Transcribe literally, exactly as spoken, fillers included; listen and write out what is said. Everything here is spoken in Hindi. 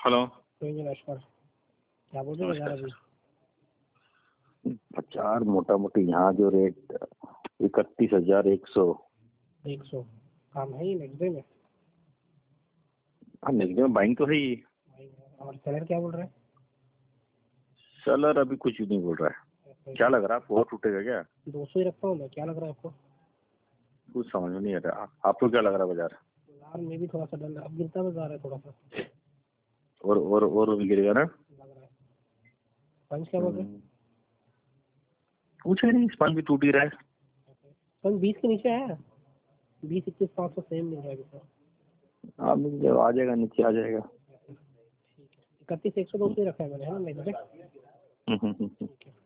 हेलो नमस्कार। क्या बोल रहे हैं बाजार अभी? बाजार मोटा मोटी यहाँ जो रेट इकतीस हजार एक सौ एक सौ काम है ही नेक्स्ट डे में। हाँ नेक्स्ट डे में बाइंग तो है ही। और सेलर क्या बोल रहा है? सेलर अभी कुछ नहीं बोल रहा है। क्या लग रहा है आपको और टूटेगा क्या? दो सौ ही रखता हूँ मैं। क्या लग रहा है आपको? कुछ समझ में नहीं आ रहा। आपको क्या लग रहा है बाजार? बाजार में भी थोड़ा सा डर अब गिरता बाजार है थोड़ा सा। और और और भी गिरेगा ना लग रहा है। पंच क्या बोल रहे हैं? कुछ है नहीं, स्पंज भी टूट ही रहा है। पंच बीस के नीचे है। बीस इक्कीस पाँच सौ सेम मिल रहा है अभी। हाँ मिल जाएगा, आ जाएगा, नीचे आ जाएगा। इकतीस एक सौ दो सौ ही रखा है मैंने, है ना नेक्स्ट डे।